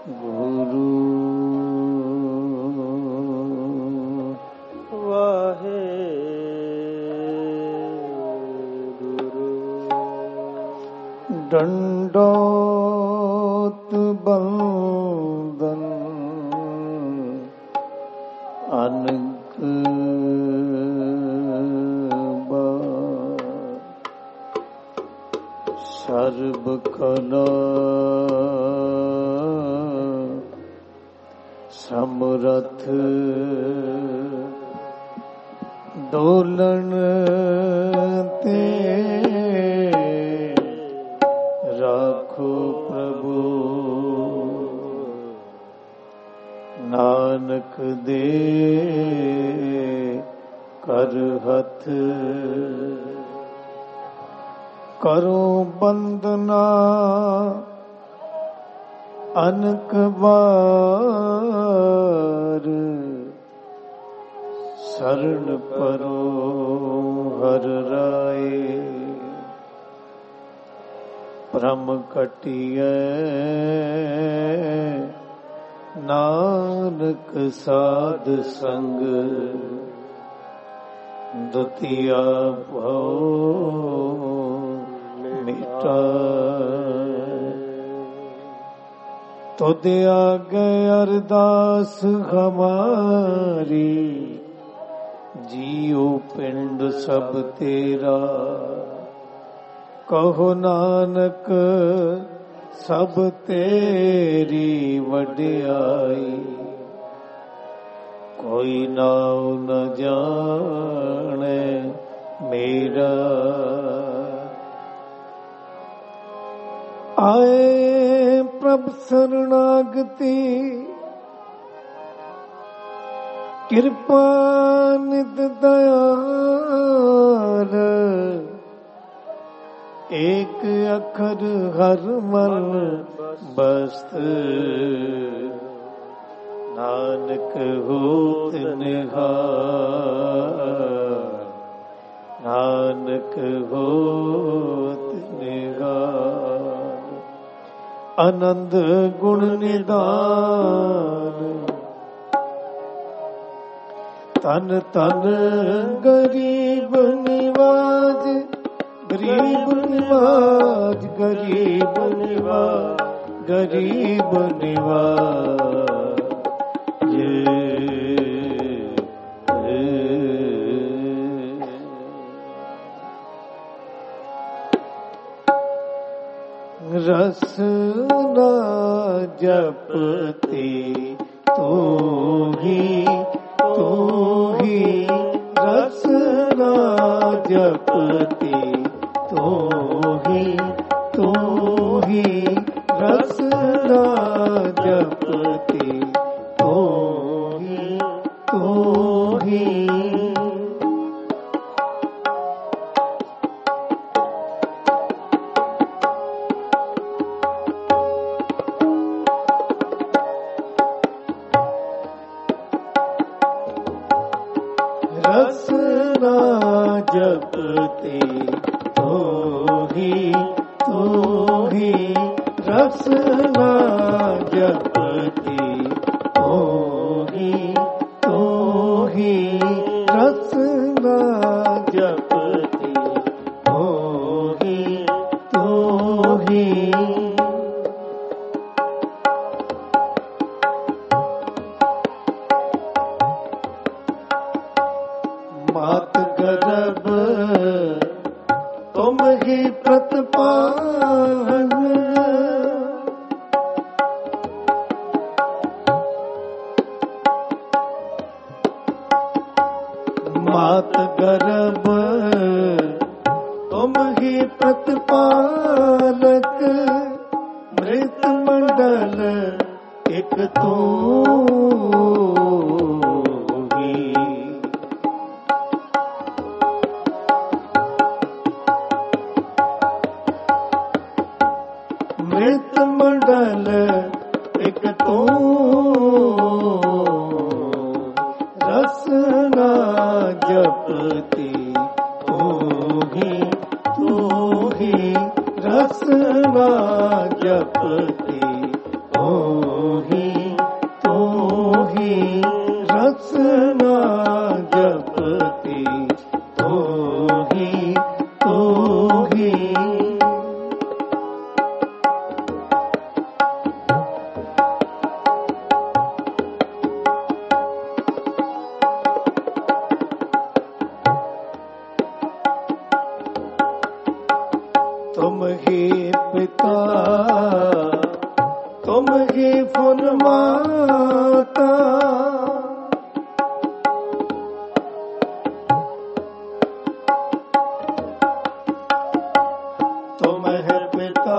ਗੁਰੂ ਵਾਹਿਗੁਰੂ। ਡੰਡੋਤ ਬੰਦਨ ਅਨਕ ਸਰਬ ਕਲਾ ਸਮਰਥ ਦੋਲਣ ਤੇ ਰਾਖੋ ਪ੍ਰਭੂ ਨਾਨਕ ਦੇ ਕਰ ਹੱਥ ਕਰੋ ਬੰਦਨਾ ਅਨਕ ਵਾਰ ਸਰਣ ਪਰੋ ਹਰ ਰਾਏ ਭ੍ਰਮ ਕਟਿਐ ਨਾਨਕ ਸਾਧ ਸੰਗ ਦੁਤੀਆ ਭਉ ਮਿਟਾ ਤੁਧ ਆਗੇ ਅਰਦਾਸ ਹਮਾਰੀ ਜੀਉ ਪਿੰਡ ਸਭ ਤੇਰਾ ਕਹੋ ਨਾਨਕ ਸਭ ਤੇਰੀ ਵਡਿਆਈ ਕੋਈ ਨਾਉ ਨ ਜਾਣੈ ਮੇਰਾ ਆਏ ਪ੍ਰਭ ਸਰਣਾਗਤੀ ਕਿਰਪਾ ਨਿਤ ਦਇਆਲ ਏਕ ਅੱਖਰ ਹਰ ਮਨ ਬਸਤ ਨਾਨਕ ਹੋਤ ਨਿਹਾਲ ਨਾਨਕ ਹੋਤ ਨਿਹਾਲ ਆਨੰਦ ਗੁਣ ਨਿਧਾਨ ਤਨ ਤਨ ਗਰੀਬ ਨਿਵਾਜ ਗਰੀਬ ਨਿਵਾਜ ਗਰੀਬ ਨਿਵਾਜ ਗਰੀਬ ਨਿਵਾਜ ਰਸ ਨਾ ਜਪਤੀ ਤੂੰ ਹੀ ਰਸ ਨਾ ਜਪਤੀ ਤੂੰ ਹੀ ਰਸ ਨਾ ਜਪਤੀ ਤੂੰ ਹੀ ਰਸ ਨਾ ਜਪਤੀ ਤੂੰ ਹੀ ਰਸ ਨਾ ਜਪਤੀ ਤੂੰ ਹੀ ਰਸ ਨਾ ਜਪਤੀ ਤੂੰ ਹੀ ਮਾਤ ਗਰਭ ਤੁਮ ਹੀ ਪ੍ਰਤਪਾਲ ਮਾਤ ਗਰਭ ਤੁਮ ਹੀ ਪ੍ਰਤਪਾਲਕ ਮ੍ਰਿਤ ਮੰਡਲ ਇਕ ਤੂੰ ਮ੍ਰਿਤ ਮੰਡਲ ਇਕ ਤੂੰ ਰਸ ਨਾ ਜਪਤੀ ਤੂੰ ਹੀ ਰਸ ਨਾ ਜਪਤੀ ਤੂੰ तुम ही फुन माता, तुम है पिता,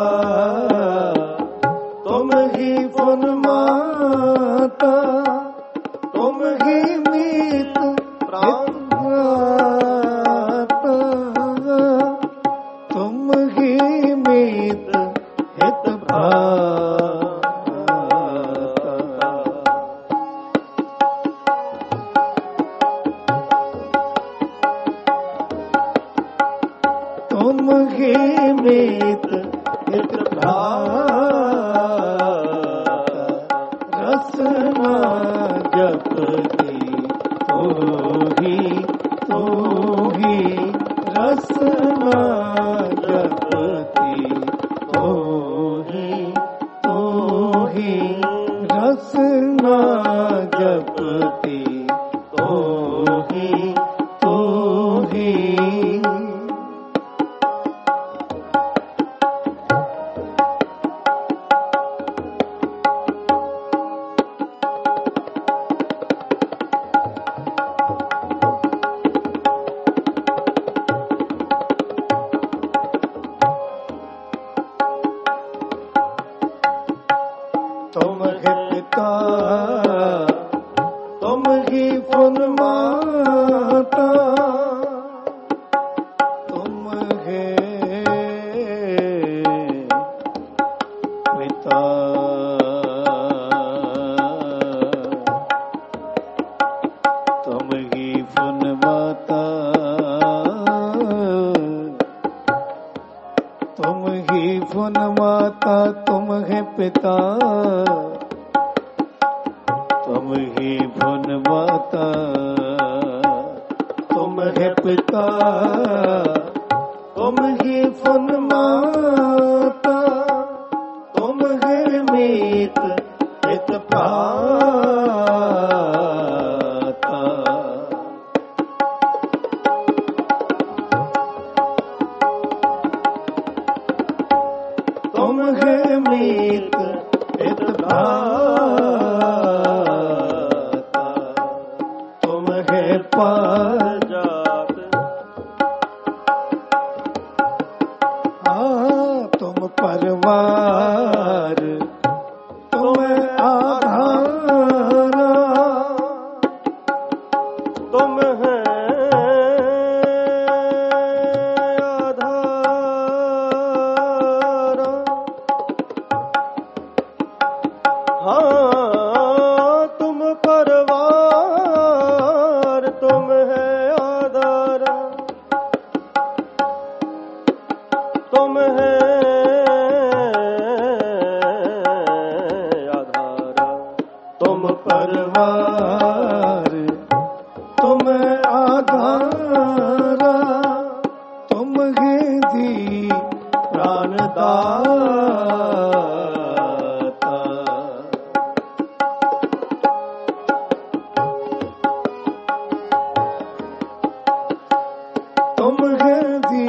तुम ही फुन माता, तुम ही मीत प्राणदाता, तुम ही मीत हित भ्राता, तुम ही मीत हित भ्राता, रसना जपती तू ही रसना जपती तू ही रसना जपती तू ही तुम है पिता, तुम ही फुन माता, तुम है पिता, तुम ही फुन माता, तुम ही फुन माता, तुम है पिता, तुम ही फुन माता, तुम है पिता, तुम ही फुन माता, तुम है मीत हित भ्राता, तुम है मीत हित भ्राता, तुम है पाजात, तुम परवार, तुम आधारा, तुम है आधारा, हाँ तुम परवार, तुम है आधारा, तुम है आधारा, तुम परवार, तुम आधारा, तुम है दी प्राणदाता, तुम है दी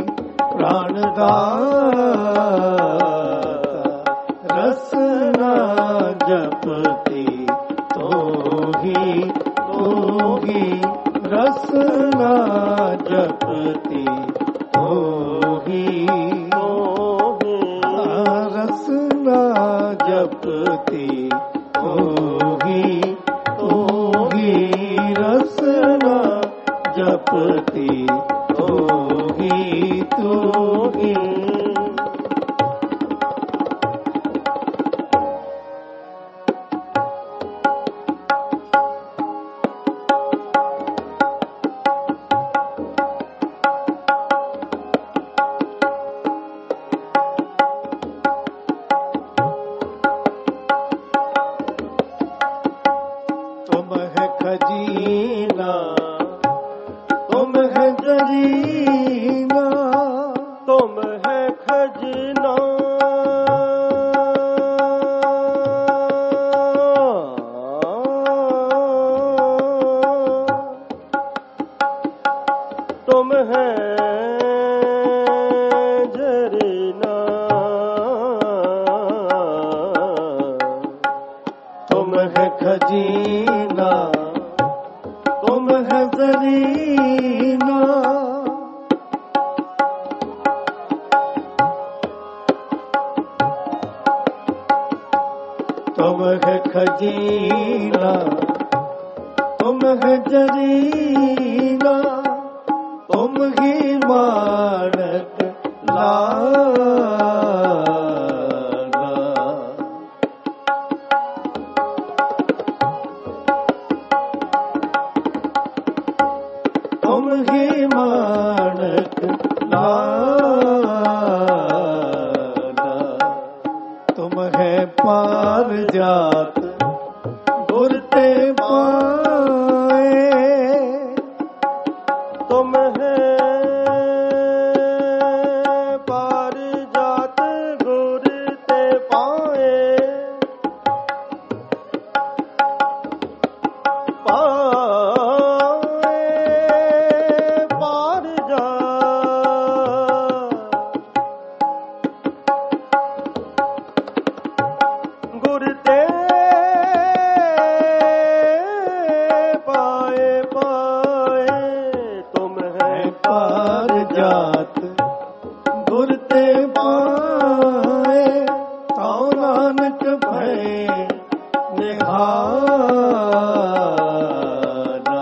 प्राणदाता, रसना जपती तू ही रसना जपती तू ही रसना जपती तू ही रसना जपती तू ही तुम है खजीना, तुम है खजीना तुम है जरीना तुम है खजीना तुम है जरीना तुम ही मानक लाना तुम ही मानक लाना तुम है पार जात गुरते पाए तुम है पार जात गुरते पाए पार जात गुरते जात गुरते पाए ताऊ नानक भय निहारा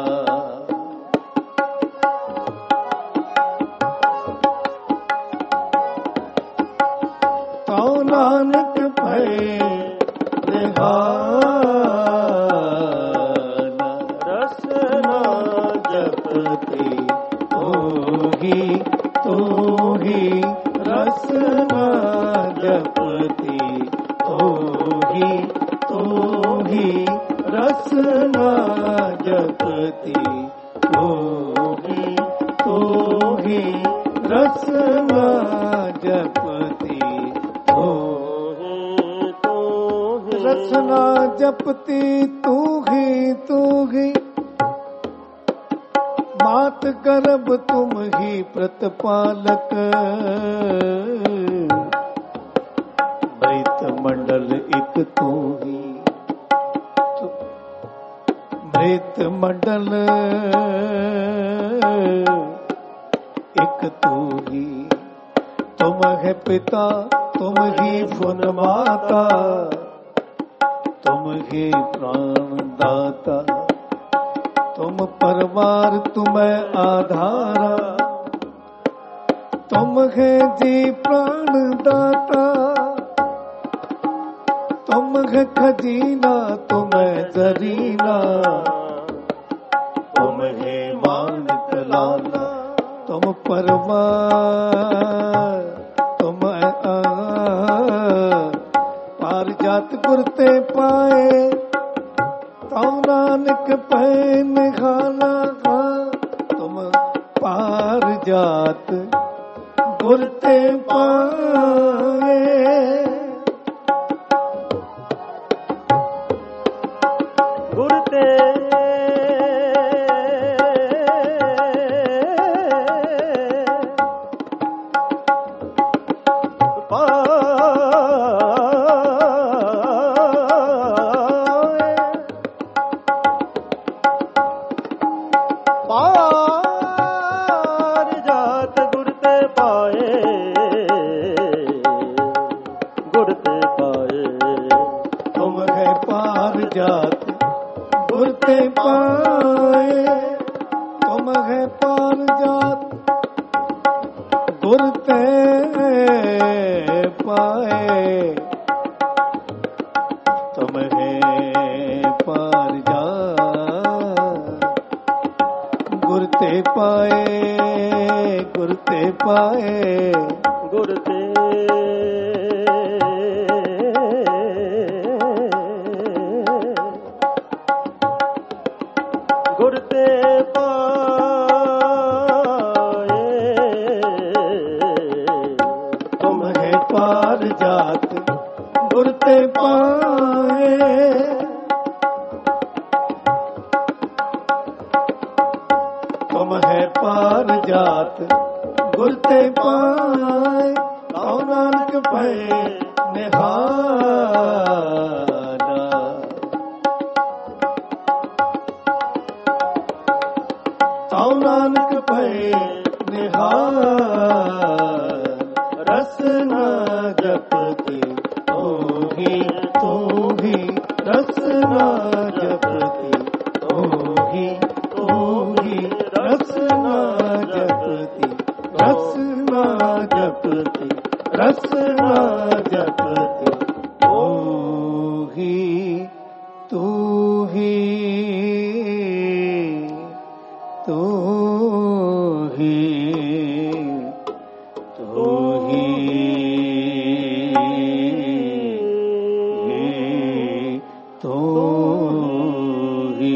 ताऊ नानक भय निहारा रसना जपती तू ही रसना जपती तू ही रसना जपती तू ही रसना जपती रसना जपती तू ही मात गर्भ तुम ही प्रतिपालक मृत मंडल एक तू ही मृत मंडल एक तू ही तुम है पिता तुम ही फुन माता तुम ही प्राण दाता तुम परवार तुम्हें आधारा तुम है जी प्राण दाता तुम है खजीना तुम्हें जरीना तुम है मानक लाना तुम परवार तुम पार जात गुरते पाए ताऊ नानक पैन खाना खा तुम पार जात गुरते पाए गुरते पार जात गुरते पाए गुरते पाए तुम है पार जात गुरते पाए तुम है पार जात गुरते पाए तुम है पार जात गुरते पाए गुरते पाए गुरते गुरते पाए तुम है पार जात गुरते पाए तुम है पार जात गुरते पाए रसना जपती ओही ओही रसना जपती रसना जपती रसना जपती ओही तू ही तू ही तू ही तू ही।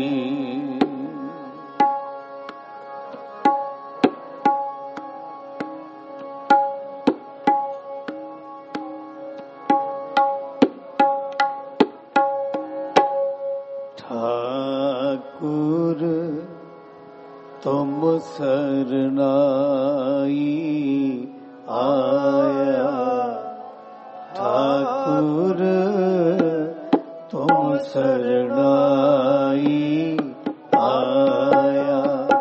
ठाकुर तुम सरनाई आया, ठाकुर तुम सरनाई आया,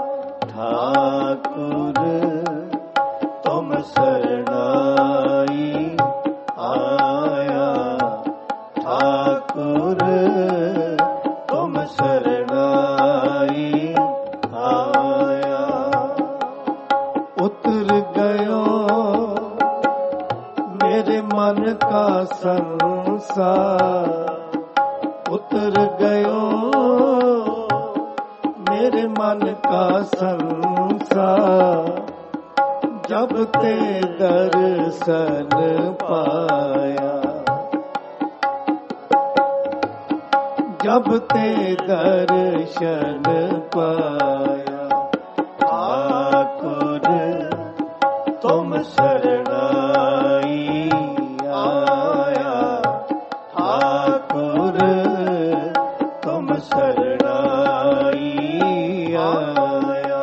ठाकुर तुम सरनाई आया, ठाकुर तुम सरनाई आया। उतर गयो मेरे मन का संसार, उतर गयो मेरे मन का संसार, जब ते दर्शन पाया, जब ते दर्शन पाया। ठाकुर तुम शरणाई आया, ठाकुर तुम शरणाई आया।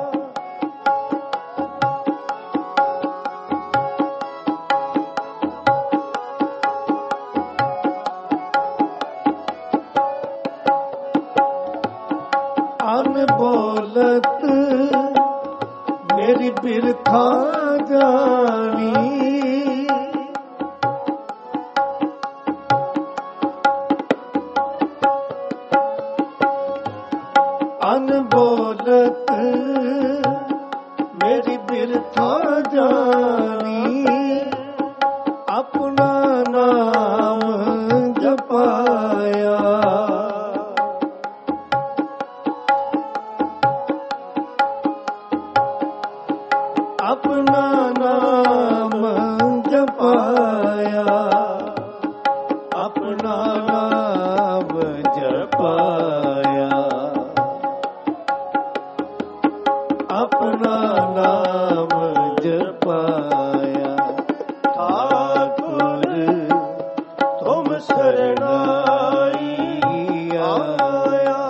अनबोलत मेरी बिरथा जानी, अनबोलत मेरी बिरथा जानी, अपना नाम जपाया, अपना नाम जपाया, अपना नाम जपाया, अपना नाम जपाया। ठाकुर तुम शरणाई आया,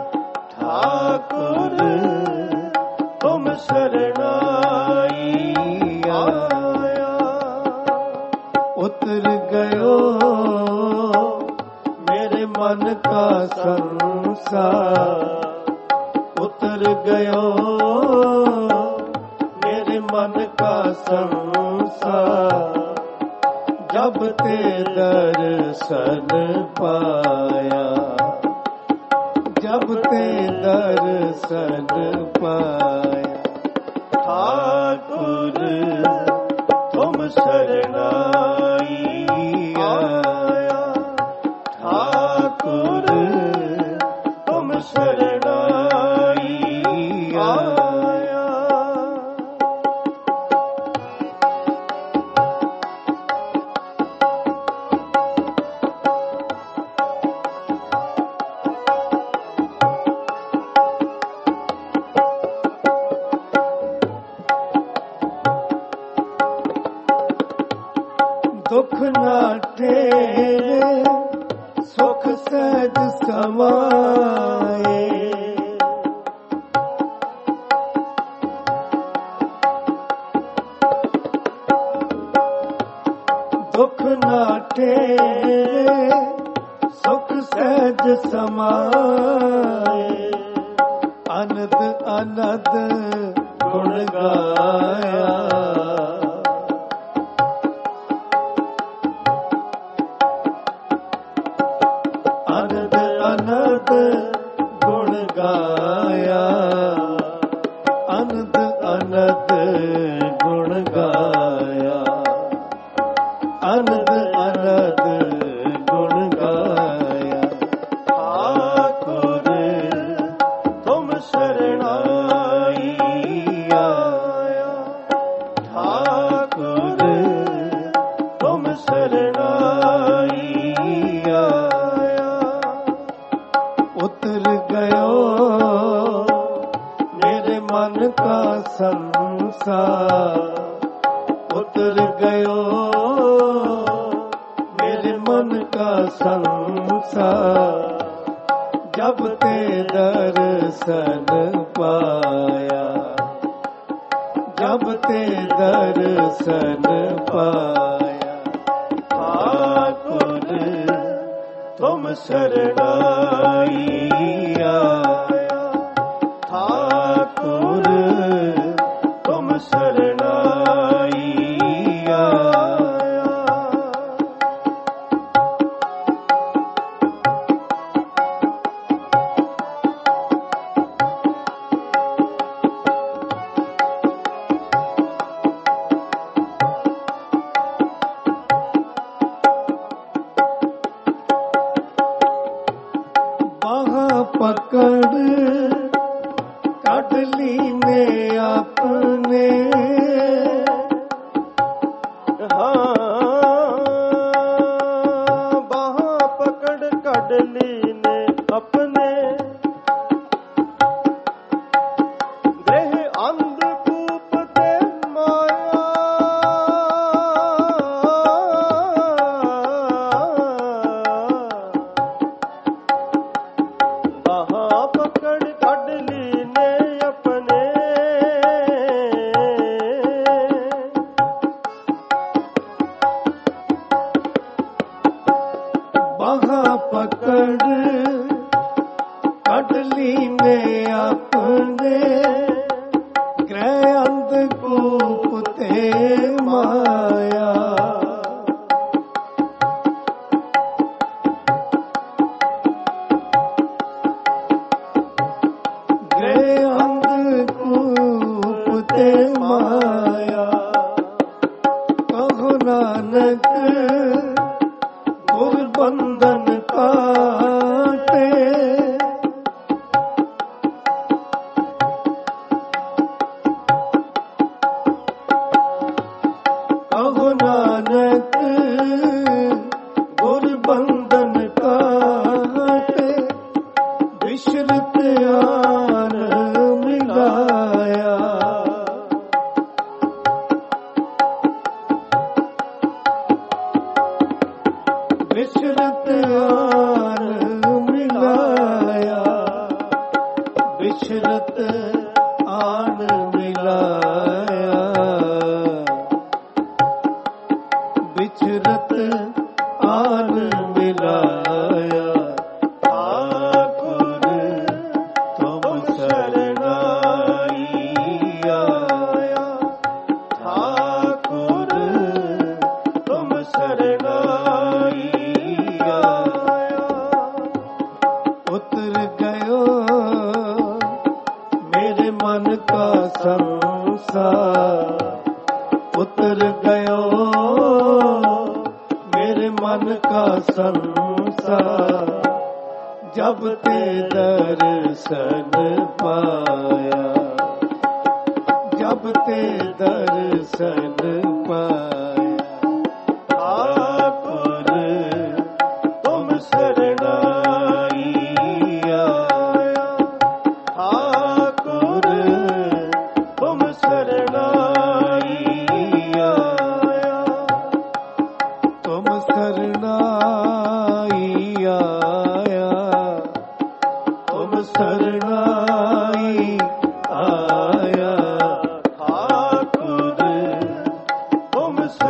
ठाकुर तुम शरणाई आया। उतर गयो मेरे मन का संसार, उतर गयो मेरे मन का संसार, जब ते दर्शन पाया, जब ते दर्शन पाया। ठाकुर तुम शरणाई आया, ठाकुर तुम शरणाई आया। दुख ना ठेरे सुख सहज समाए, दुख ना ठेरे सुख सहज समाए, अनद अनद गुण गाया, ਅਨੰਦ ਗੁਣ ਗਾਇਆ, ਅਨੰਦ ਅਨੰਦ ਗੁਣ ਗਾਇਆ, ਅਨੰਦ ਅਨੰਦ ਗੁਣ ਗਾਇਆ। ਠਾਕੁਰ ਤੁਮ ਸ਼ਰਣਾਈ ਆਇਆ, ਠਾਕੁਰ ਤੁਮ ਸ਼ਰਣਾਈ ਆਇਆ। ਉਤਰ ਗਇਓ ਮੇਰੇ ਮਨ ਕਾ ਸੰਸਾਰ, ਉਤਰ ਗਇਓ मेरे मन का संसार, जब ते दर्शन पाया, जब ते दर्शन पाया। ठाकुर तुम शरणाई आया, ठाकुर तुम शरणाई आया। पकड़ काट लीने अपने, बाहाँ पकड़ काट लीने अपने। गृह अंधकूप ते माया, पकड़ कढ़ लीने अपने। बाहाँ पकड़ कढ़ लीने अपने, गृह अंधकूप ते माया। माया कहो नानक गुर बंधन काटे, कहो नानक गुर बंधन काटे। विश्रुत आन मिलाया, विश्रुत आन मिलाया, विश्रुत आन मिलाया, विश्रुत आन मिलाया। ठाकुर तुम शरणाई आया, ठाकुर तुम शरणाई आया। उतर गयो मेरे मन का संसार, उतर गयो मेरे मन का संसार। जब ते दर्शन पाया, जब ते दर्शन पाया। ठाकुर तुम शरणाई आया, ठाकुर तुम शरणाई आया, तुम शरणाई आया, तुम शरणाई आया। ठाकुर तुम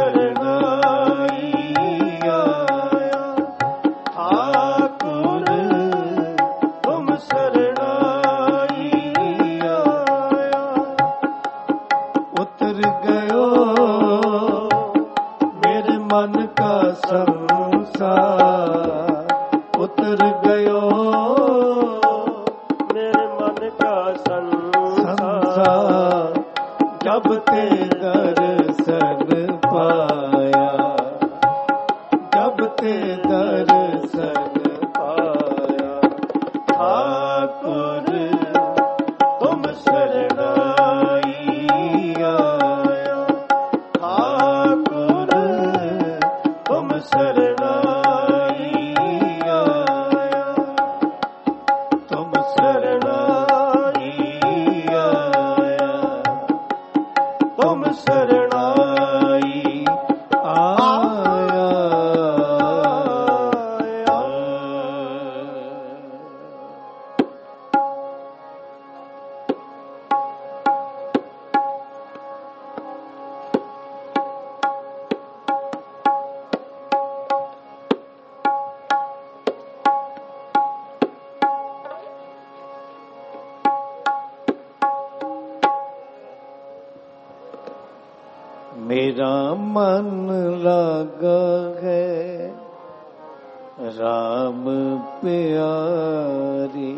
मेरा मन लगा है राम प्यारी,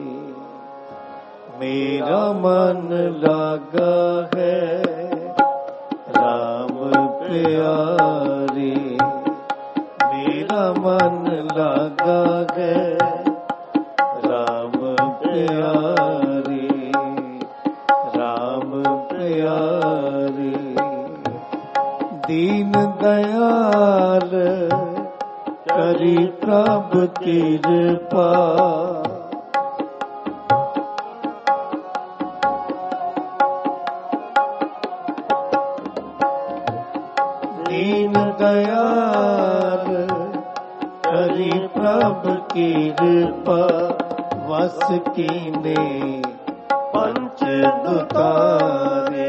मेरा मन लगा है राम प्यारी, मेरा मन लगा है राम प्यारी, राम प्यारी। दीन दयाल करी प्रभु कृपा, दीन दयाल करी प्रभु कृपा, वस कीने पंच दुतारे,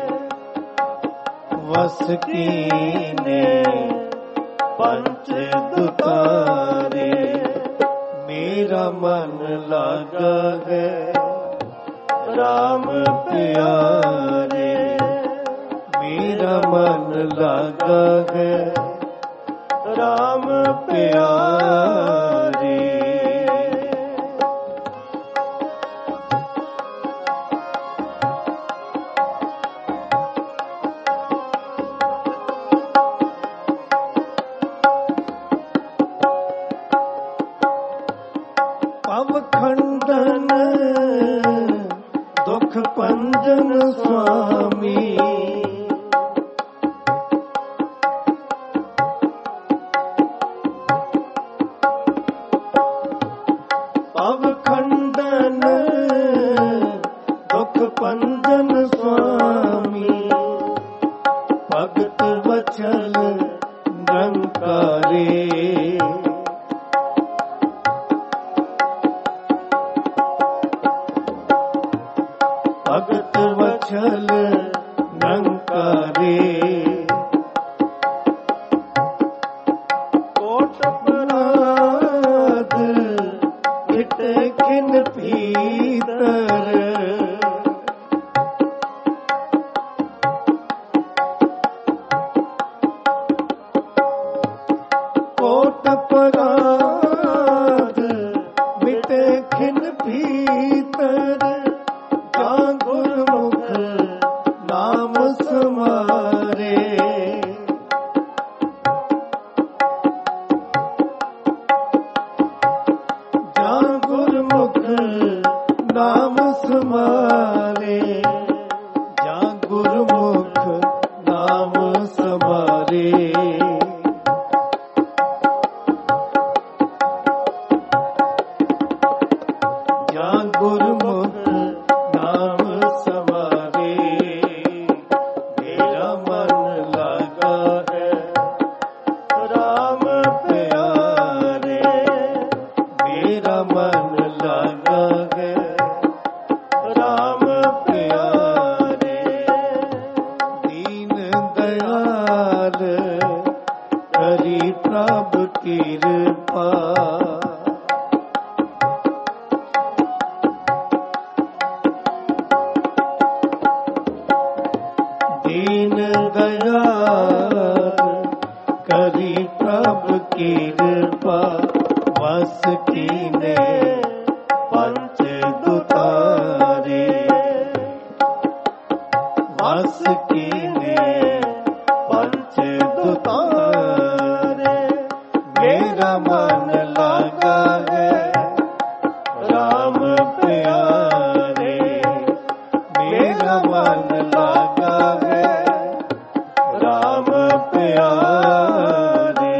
वस कीने पंच दुतारे। मेरा मन लगा है राम प्यारे, मेरा मन लगा है राम प्यारे। पव खंडन दुख पंजन स्वामी, पव खंडन दुख पंजन स्वामी, भगत वचन निरंकारे, भगत वचल निरंकारे। कोट अपराध मिटे किन भीतर, कोट अपराध मिटे किन भीतर, जा गुरमुख नाम समारे, जा गुरमुख नाम समारे, जा गुरमुख नाम समारे। जा गुरमुख नाम समारे, मेरा मन लगा है राम प्यारे, मेरा मन लगा है राम प्यारे। दीन दयाल करी प्रभु कृपा, दीन दयाल करी प्रभु कृपा, वस कीने पंच दुतारे, वस कीने पंच दुतारे। मेरा मन लगा है राम प्यारे, मेरा मन लगा है राम प्यारे।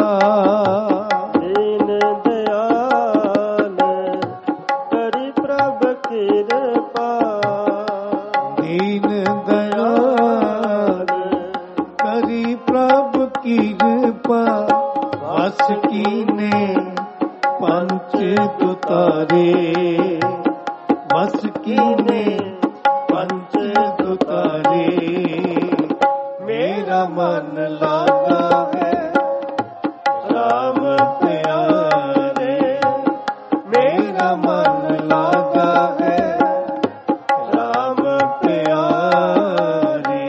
दीन दयाल करी प्रभ कृपा, दीन दयाल करी प्रभ कृपा, बस कीने पंच दुतारे, बस कीने पंच दुतारे। मेरा मन लागा है राम प्यारे, मेरा मन लागा है राम प्यारे।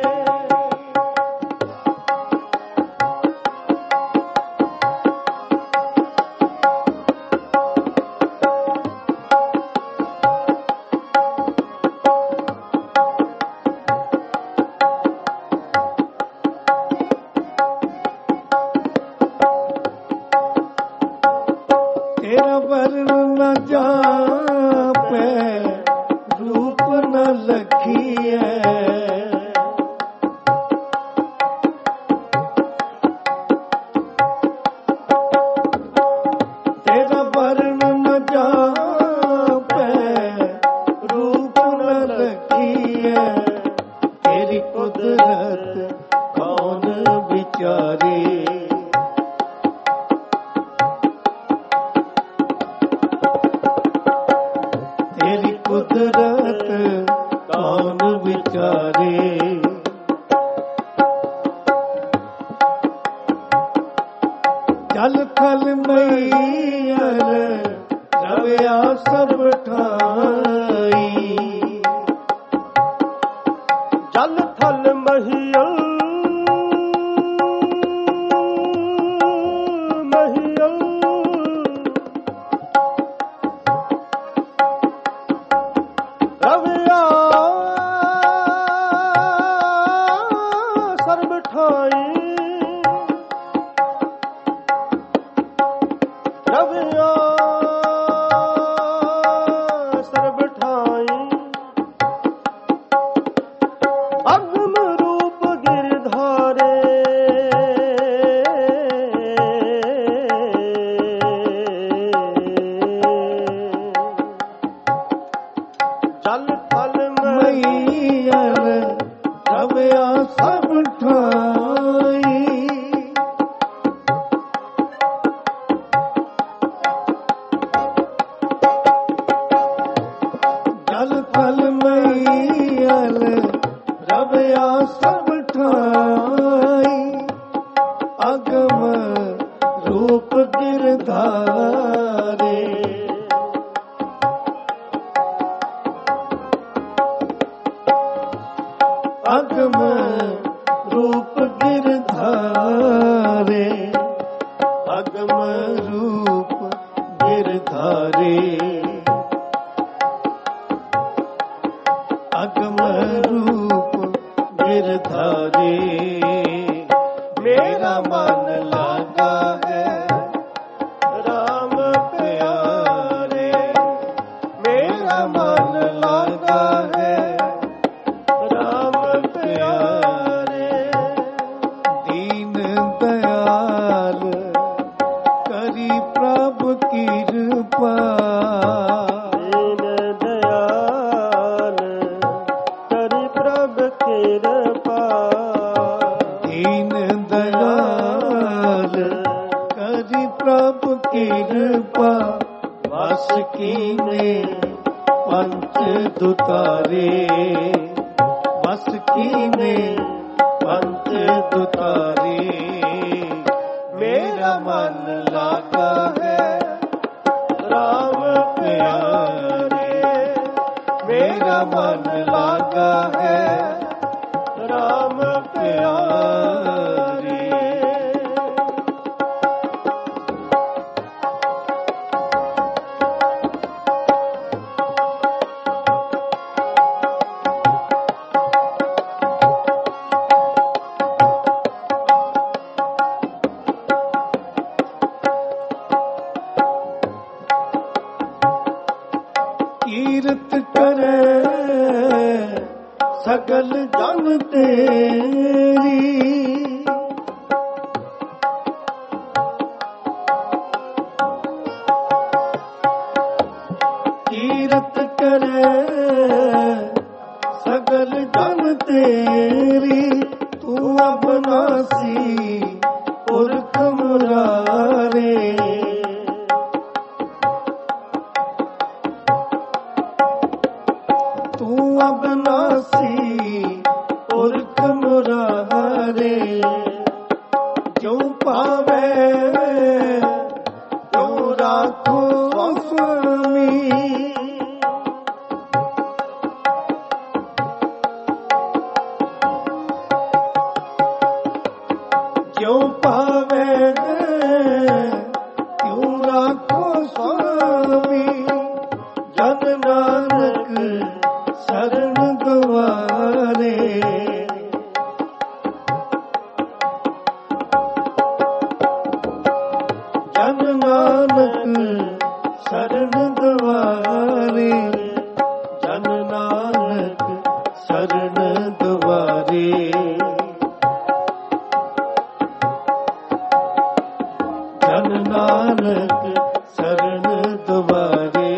तेरा वर्ण न जापे, रूप न लखिए, तेरा वर्ण न जापे, रूप न लखिए, तेरी कुदरत कौन विचारे। तेरी कुदरत कौन विचारे। जल थल मैयर रवया सब ठाई, जल थल महियल महियल, रविया सर्व ठाई, रविया सर्व ठाई। अगम रूप गिरधारे, जल थल मैयर रवया सब ठाई, जल थल मैयर रवया सब ठाई, अगम रूप गिरधारे। अगम रूप गिरधारे, अगम रूप गिरधारे, अगम रूप गिरधारे। मेरा मन लागा है राम प्यारे, मेरा मन लागा है राम प्यारे। दीन दयाल करी प्रभ कृपा, दीन दयाल करी प्रभ कृपा, दीन दयाल करी प्रभ कृपा, बस कीने पंच दुतारे, बस कीने पंच दुतारे। मेरा मन लागा है राम प्यारे, मेरा मन लागा है राम प्यारे। कीरत करे सकल जन तेरी, शरण तेरी तू अबनासी पुरख मुरारे। तू अबनासी पुरख मुरारे। जो पावे तो राखो स्वामी। जो पावे क्यों राखो स्वामी। जन नानक शरण द्वारे। जन नानक शरण द्वारे। जन नानक शरण द्वारे। जन नानक शरण द्वारे।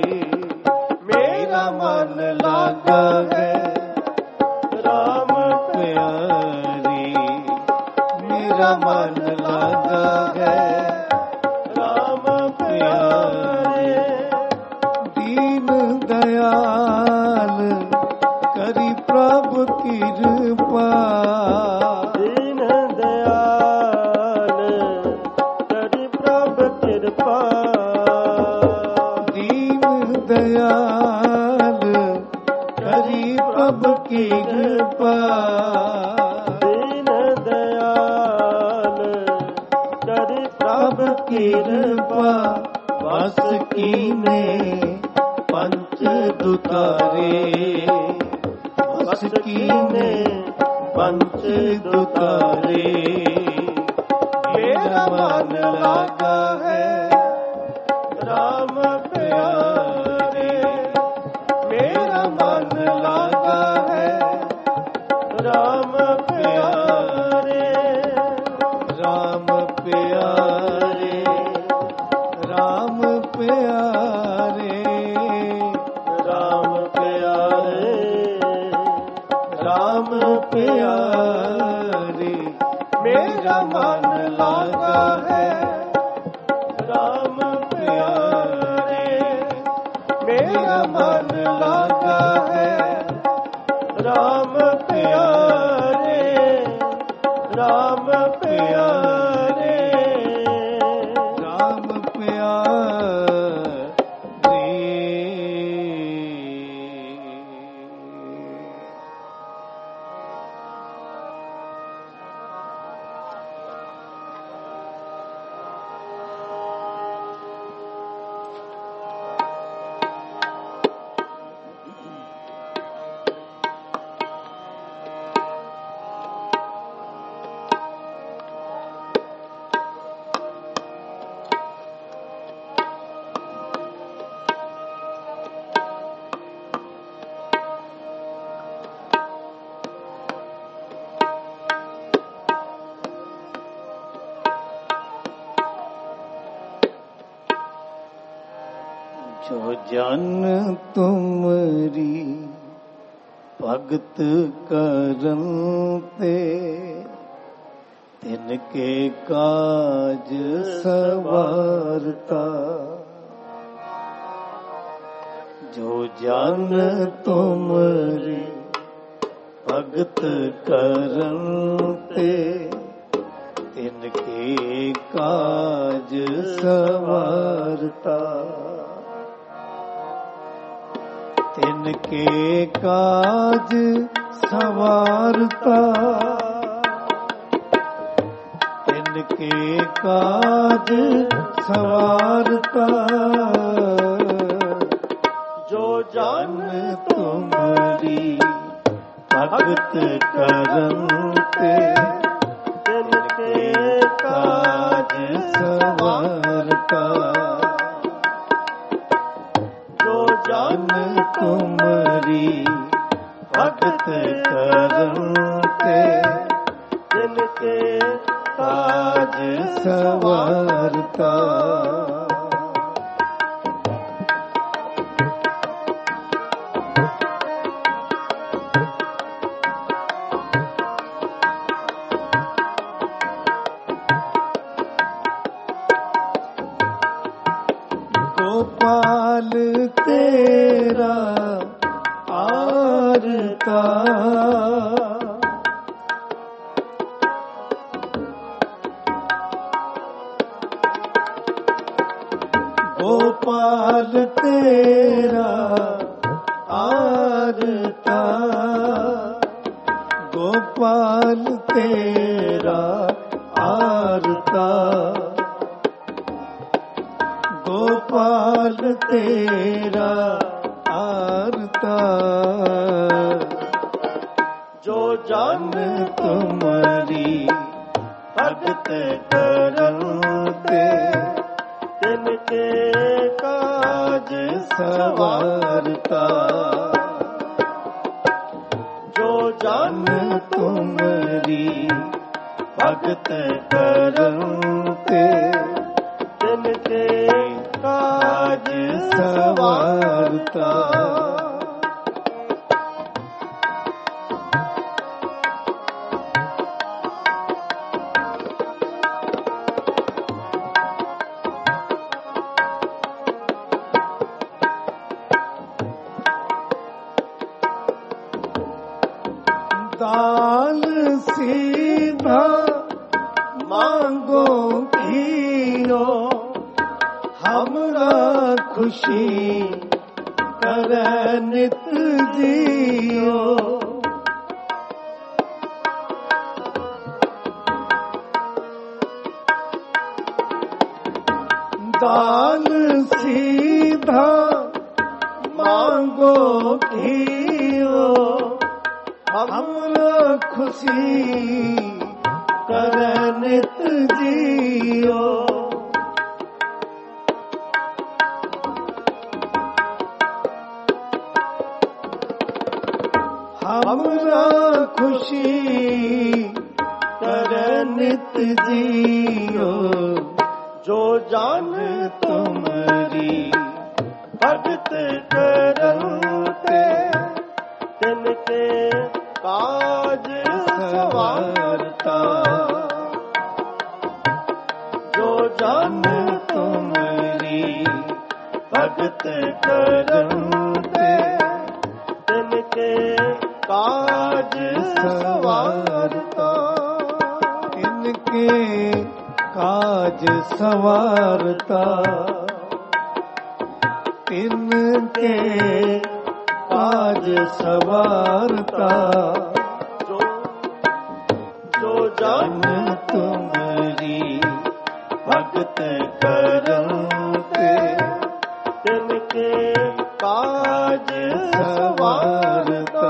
मेरा मन लागा है राम प्यारी। मेरा मन लागा है राम प्यारे। दीन दयाल करी प्रभु कृपा। दीन दयाल करी प्रभु कृपा। दीन दयाल करी प्रभु कृपा। दीन दयाल करी प्रभु कृपा बस कीने पंच दुतारे। बस कीने पंच दुतारे। मेरा मन लागा है राम प्यारे। मेरा मन लागा है राम प्यारे। राम प्यारे। राम प्यारे। राम प्यारे। राम प्यारे। मेरा मन लागा है राम प्यारे। मेरा मन लागा है राम प्यारे। राम प्यारे। राम प्यारे। जो जन तुमरी भगत करन ते तिनके काज सवारता। जो जन तुमरी भगत करन ते तिनके काज सवारता। तिनके काज सवारता। तिनके काज सवारता। जो जन तुमरी भगत करन ते तिनके काज सवारता। जो जन तुमरी भगत करन ते तिनके काज सवारता। गोपाल तेरा आरता गोपाल तेरा आरता गोपाल तेरा आरता गोपाल तेरा आरता जो जान तुम्हारी भगत करते तिनके काज सवारता जो जान तुम्हारी भगत करते तिनके काज सवारता दाल सीधा मांगो कियो हमरा खुशी करे नित जियो दाल सीधा मांगो कियो हमरा खुशी करे नित जियो हमरा खुशी करे नित जियो जो जान तुम्हारी भगत करते तिनके काज सवारता जो जान तुम्हारी भगत करते तिनके काज सवारता इनके काज सवारता इनके काज सवारता जो जो जान तुम्हारी भगत करते तिनके काज सवारता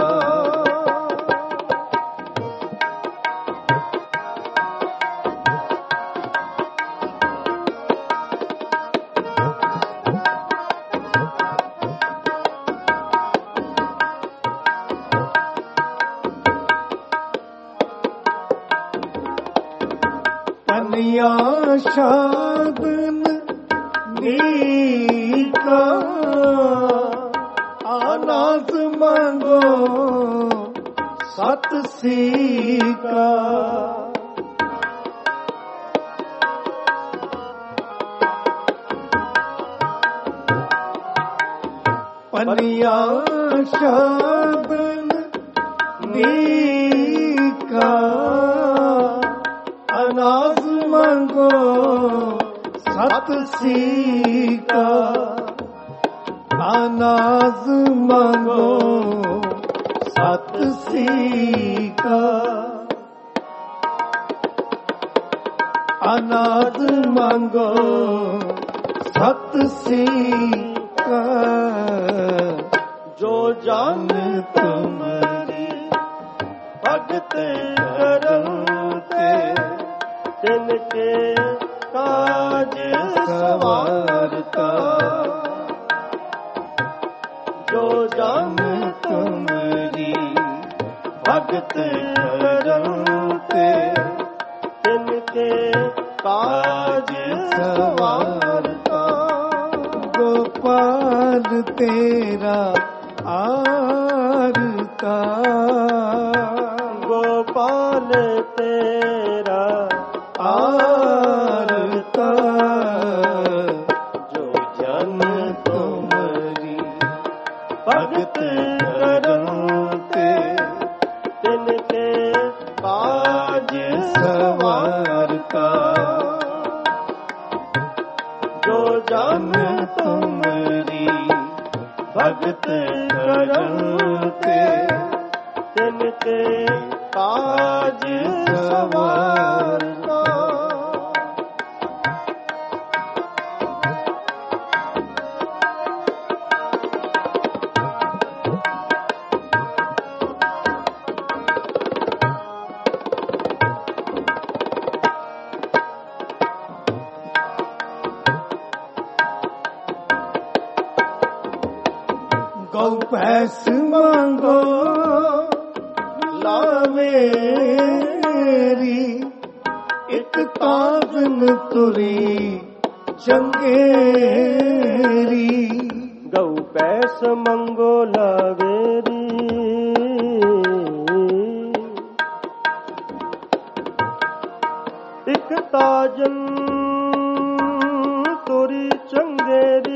कन्या शादन नीका अनाज मांगो सत सीका पनिया शादन नीका अनाज मांगो सत सीका अनाज मांगो सत सीका अनाज मांगो सत सीका जो जान तुम्हारी भगत करते तिनके काज सवारता जो जान तुम्हारी भगत करते तिनके काज सवारता गोपाल तेरा आरता गोपाल तेरा आरता जो जन तुम तिनके काज सवारता। जो जन तुमरी भगत करते तिनके काज सवारता। गौ भैंस मांगो लावेरी, एक ताजन तुरी चंगेरी। गौ पैस मंगो लावेरी, एक ताजन तुरी चंगेरी।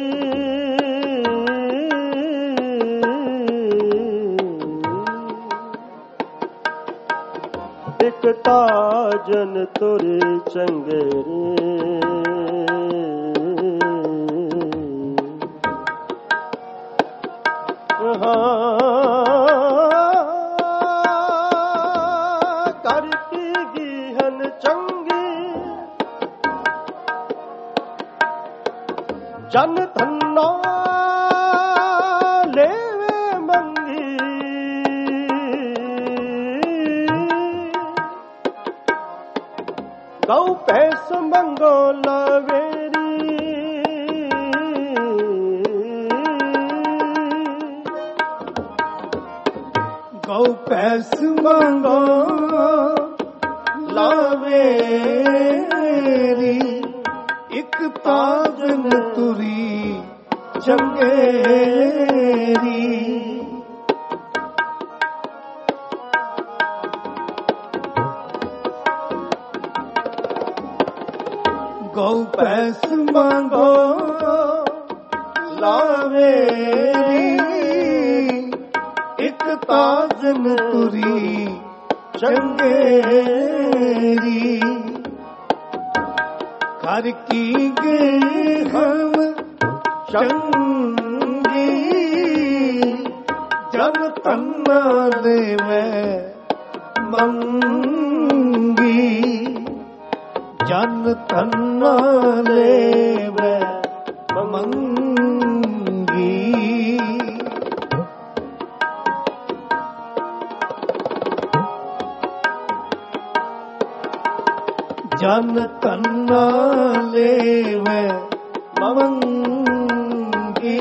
एक ताजन तुरी चंगेरी। करती गीहन चंगी जन धन्ना लेवे मंगी। गौ पैस मंगो लावेरी, गौ भैंस मांगो लावेरी, एक ताजन तुरी चंगेरी। गौ भैंस मांगो लावेरी, एक ताजन तुरी चंगेरी। घर की गेहन चंगी जन तन्ना देवे मंगी। जन तन्ना लेवे मंगी। जन तन्ना लेवे मंगी।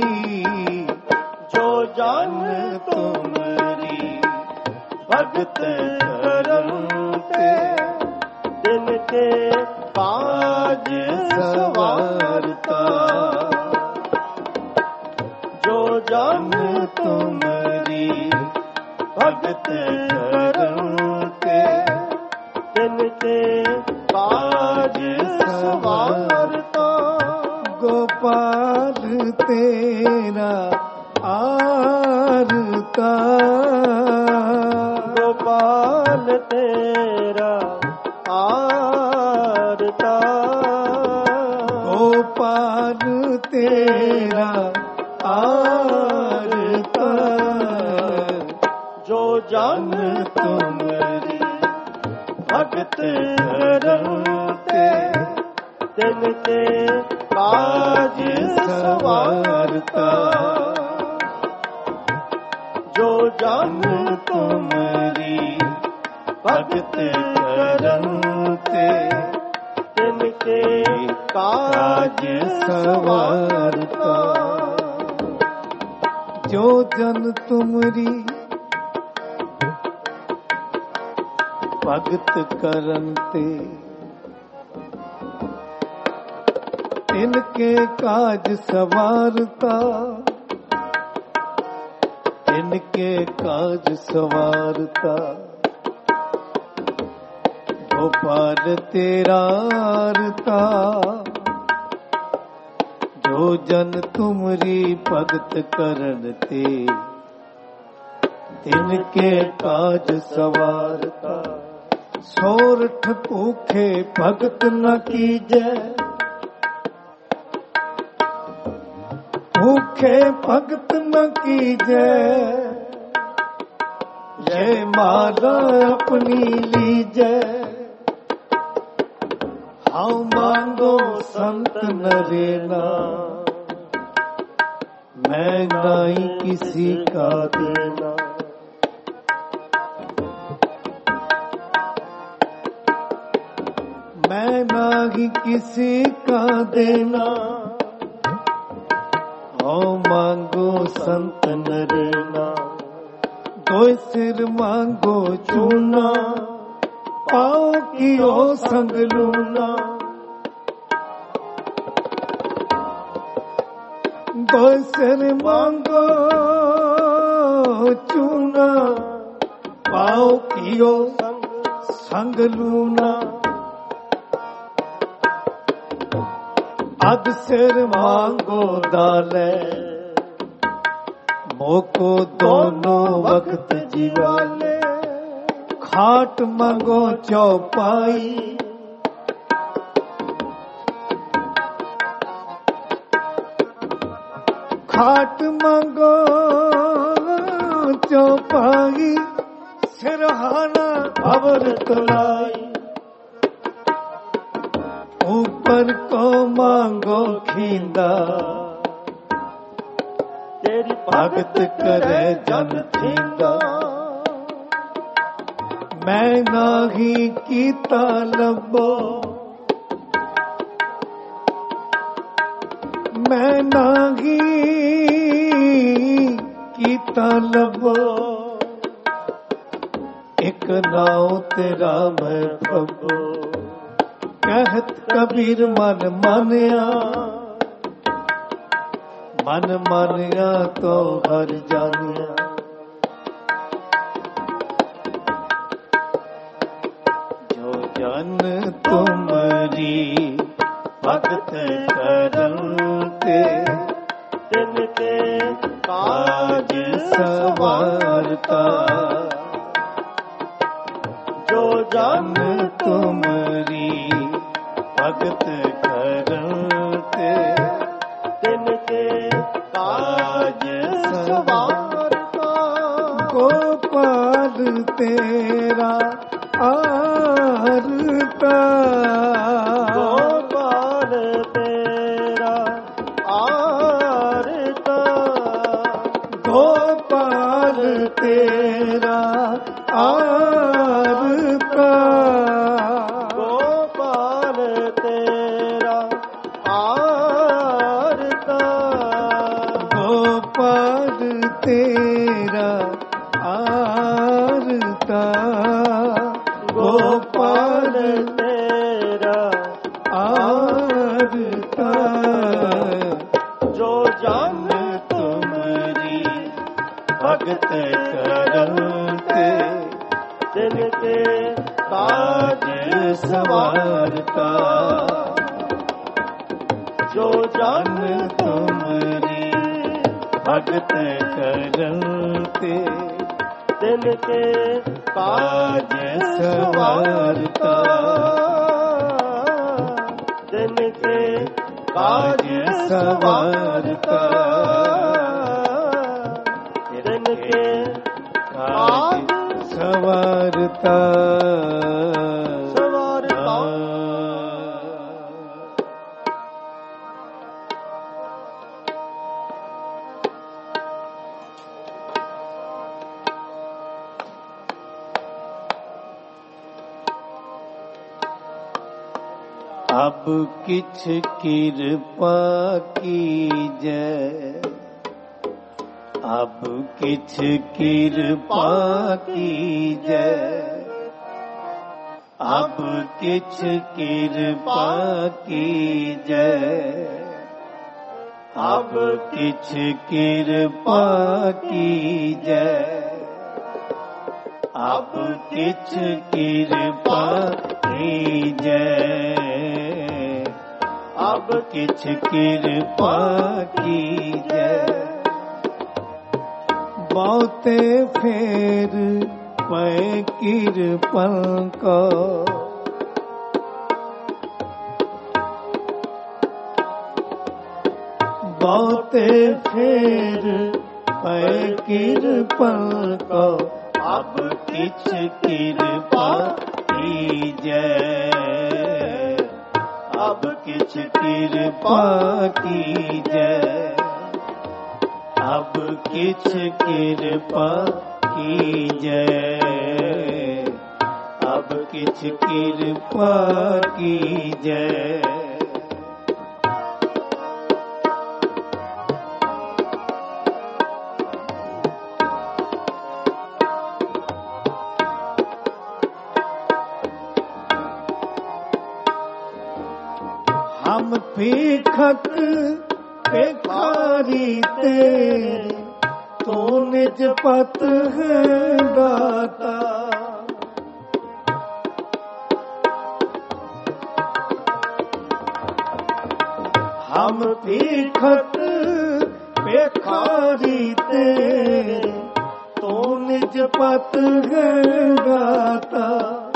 जो जन तुमरी भगत करते तिनके काज सवारता। जो जन तुमरी भगत करते तिनके काज सवारता। गोपाल तेरा आरता। गोपाल तेरा आरता। गोपाल तेरा आरता। जो जन तुमरी भगत करते तिनके काज सवारता। जो जन तुमरी भगत करते तिनके काज सवारता। जो जन तुमरी भगत करनते तिनके काज सवारता। तिनके काज सवारता। गोपाल तेरा आरता। जो जन तुमरी भगत करनते तिनके काज सवारता। सोरठ भूखे भगत न कीजै, भूखे भगत न कीजै, ये माला अपनी लीजै। हाँ मांगो संत नरेना, मैं नहीं किसी का देना। मैं नहीं किसी का देना, हो मांगो संत नरेना। दो सिर मांगो चूना, पाओ की ओ संग लूना। दो सिर मांगो चूना, पाओ की ओ संग लूना। अध सिर मांगो दाले, मोको दोनों वक्त जीवाले। खाट मांगो चौपाई, खाट मांगो चौपाई। सिरहाना अवर तलाई, ऊपर को मांगो खींदा। तेरी भगत करे जन थींदा। मैं नाही कीता लबो, मैं नाही कीता लबो। एक नाव तेरा मैं प्रभु, कहत कबीर मन मानिया। मन मानिया तो हर जानिया। जो जन तुमरी भगत करते, तिनके काज सवारता। जो जन तुमरी भगत करते, तिनके काज सवारता। गोपाल तेरा आरता, गोपाल तेरा आरता। गोपाल तेरा आरता। गोपाल तेरा आरता। गोपाल तेरा आरता। गोपाल तेरा आरता। जो जान तुमरी भगत करते, तिनके काज सवारता। जो जान तुमरी भगत करते, तिनके काज सवारता। तिनके काज सवारता। तिनके काज सवारता। अब किछ कृपा कीजै, अब किछ कृपा कीजै। अब किछ कृपा कीजै। अब किछ कृपा कीजै। अब किछ कृपा कीजै। अब किछ कृपा कीजै। बहुते फेर पै किरपन को बहुते फेर पै किरपन को अब किछ किरपा कीजै अब किछ किरपा कीजै अब किछ किरपा कीजै अब किछ किरपा कीजै हम भीखक भिखारी तेरे तो निज पत है दाता हम भीखक भिखारी तेरे तो निज पत है दाता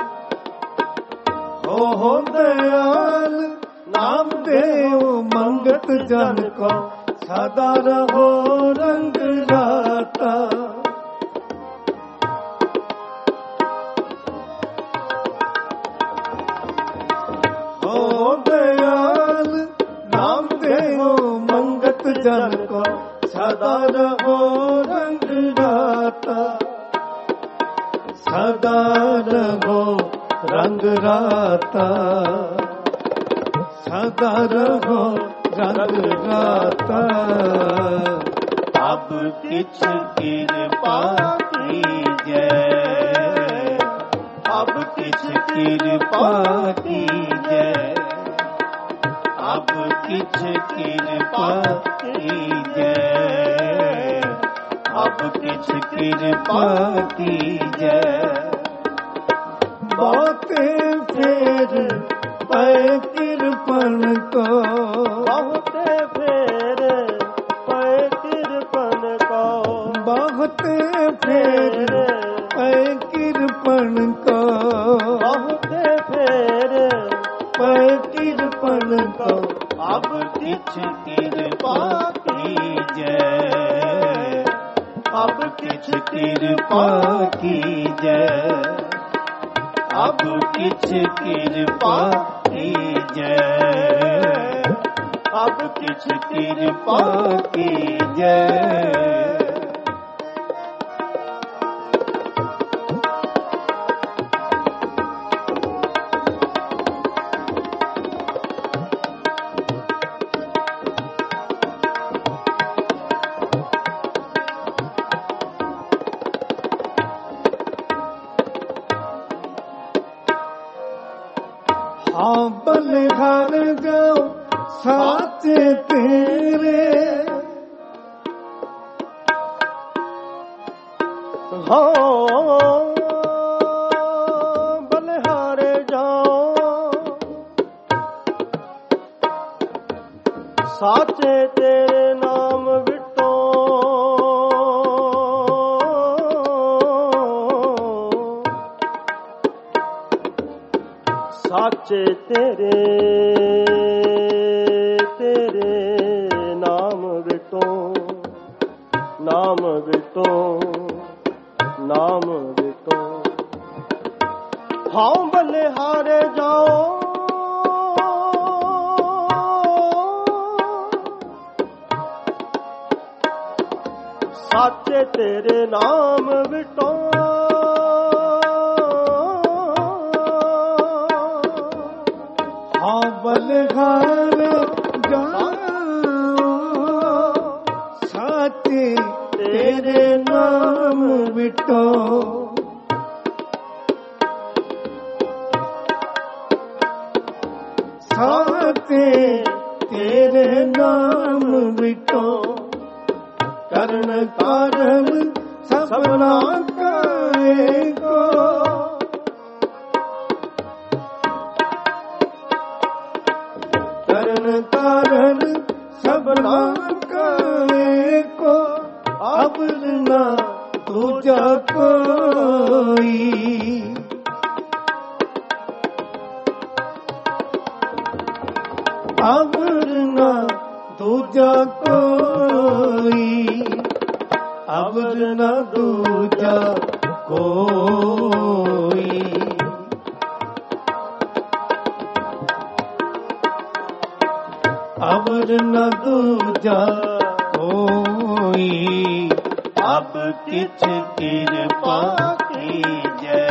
हो दयाल नाम देव मंगत जन को सदा रहो रंग राता हो दयाल नाम देव मंगत जन को सदा रहो रंग राता सदा रहो रंग राता सदा रहो रंग राता अब किछ किरपा कीजै अब किछ किरपा कीजै अब किछ किरपा कीजै अब किछ किरपा कीजै बहुते फेर पै किरपन को बहुते फेर पै किरपन को बहुते फेर पै किरपन को बहुते फेर पै किरपन को अब किछ किरपा कीजै अब किछ किरपा कीजै अब किछ किरपा कीजै अब किछ किरपा कीजै हाँ बलिहार जाओ साचे तेरे हाँ बलिहारे जाओ साचे तेरे नाम विटो साचे तेरे तेरे नाम विटो नाम विटो नाम विटो हाँ बलिहारे जाओ साचे तेरे नाम विटो हाँ बलिहार जाओ साचे तेरे नाम विटो साचे तेरे नाम विटो करण कारण सबना काए को करण कारण सबना काए को अब ना दूजा कोई, अवर न दूजा कोई। अवर न दूजा कोई, अब किछ कृपा कीजै,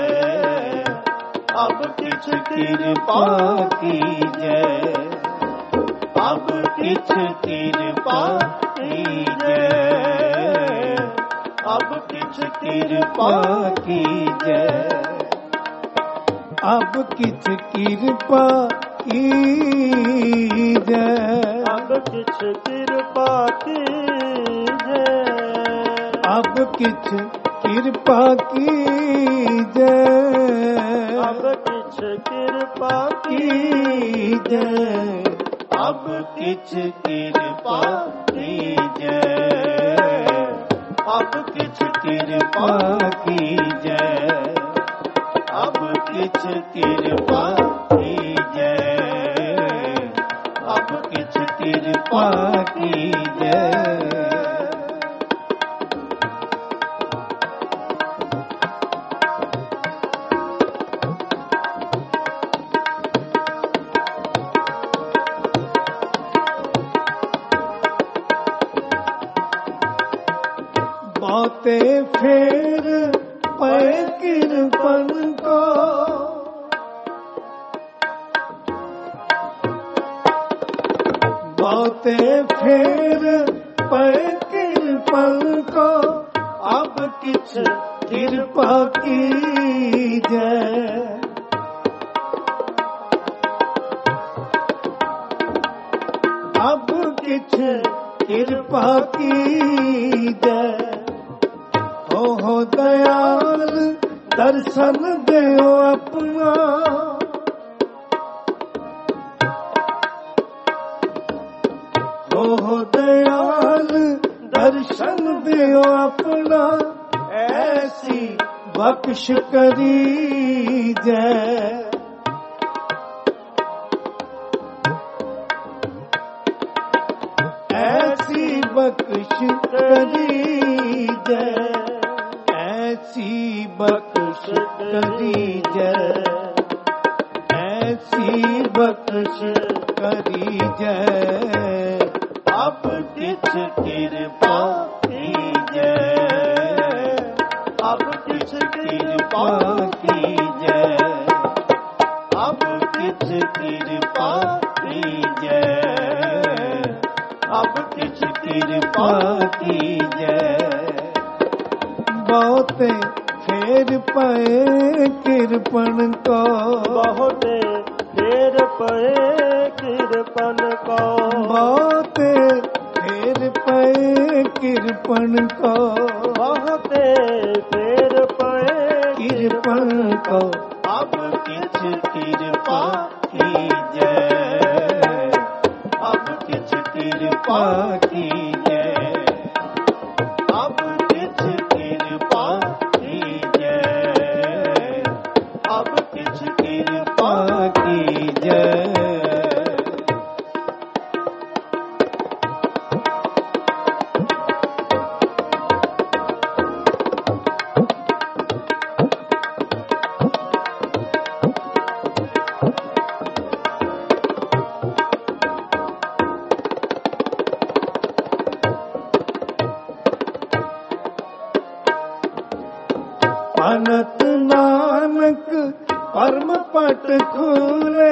अब किछ कृपा कीजै, अब किछ कृपा कीजै, अब किछ कृपा कीजै, अब किछ कृपा कीजै, अब किछ कृपा कीजै, अब किछ कृपा कीजै, अब किछ कृपा कीजै, अब किछ कृपा कीजै, अब किछ कृपा कीजै, अब किछ कृपा कीजै, अब किछ कृपा कीजै। बहुते फेर पे कृपन को, बहुते फेर पे कृपन को, अब किछ कृपा कीजै, अब किछ कृपा कीजै। हो दयाल दर्शन देओ अपना, हो दयाल दर्शन देओ अपना, ऐसी बख्श करीजै, ऐसी बख्श करीजै, ऐसी बख्श करीजै, ऐसी बख्श करीजै, अब किछ कृपा कीजै, अब किछ कृपा कीजै, अब किछ कृपा कीजै, अब किछ कृपा कीजै। बहुते फेर पे कृपन को, बहुते फेर पे कृपन को, बहुते फेर पे कृपन को, बहुते फेर पे कृपन को, अब किछ कृपा कीजै, अब किछ कृपा कीजै, अब किछ कृपा कीजै, अब किछ कृपा कीजै। अनंत नानक परम पट खुले,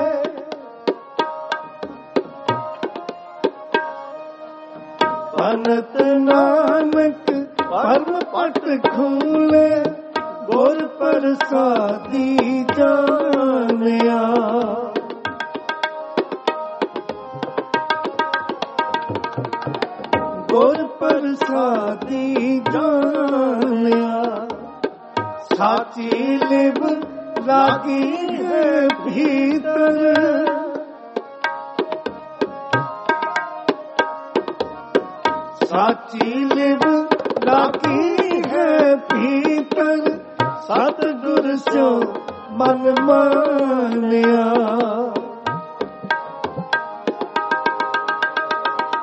अनंत नानक परम पट खुले, गुर प्रसादी जानिया, गुर प्रसादी जानिया, साची लिव लागी है भीतर, साची लिव लागी है भीतर, सतगुर सो मन मानिया,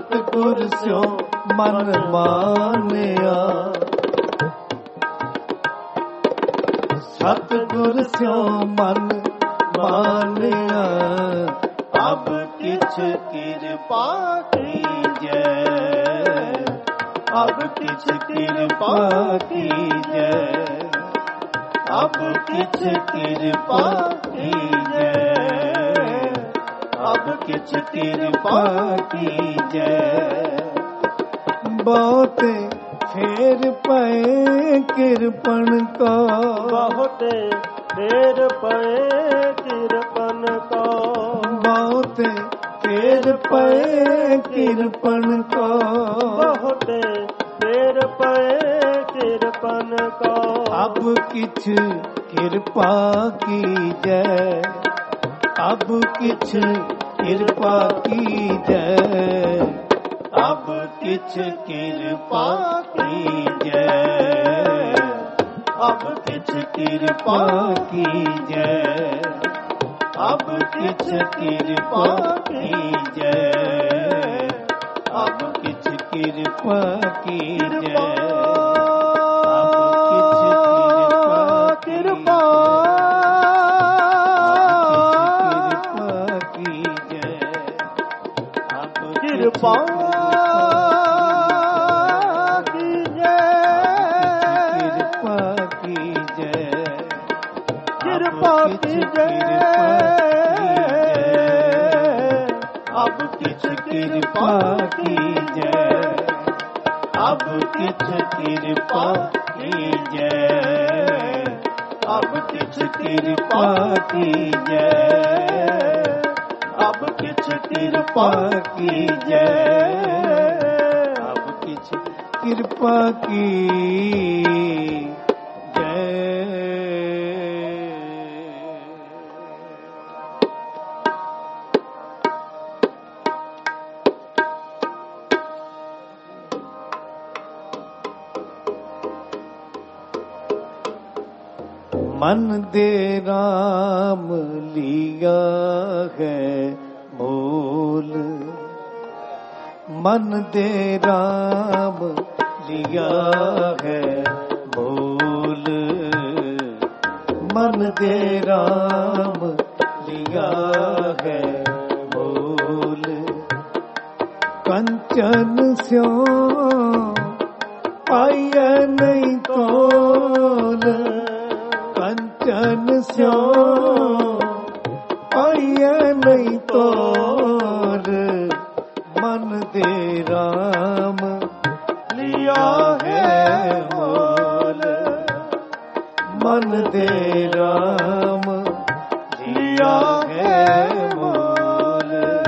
सतगुर स्यो मन मानिया, सतगुर स्यो मन मानिया, अब किछ कृपा कीजै, अब किछ कृपा कीजै, अब किछ कृपा कीजै, अब किछ कृपा कीजै। बहुते फेर पए कृपण का, बहुते फेर पए कृपण का, बहुते फेर पए कृपण का, बहुते फेर पए कृपण का। अब किछ कृपा कीजै, अब किछ कृपा कीजै, अब किछ कृपा कीजै, अब किछ कृपा कीजै, अब किछ कृपा कीजै, अब किछ कृपा कीजै, कृपा कृपा कीजै, कृपा कीजै, अब किछ कृपा कीजै, अब किछ कृपा कीजै, अब किछ कृपा कीजै, अब किछ कृपा कीजै, अब किछ कृपा कीजै। मन दे राम लिया है मोल, मन दे राम लिया है मोल, मन दे राम लिया है मोल। कंचन स्यो पाया नहीं तोल, कंचन स्यो पाया नहीं तोल, मन दे राम लिया है मोल, मन दे राम लिया है मोल।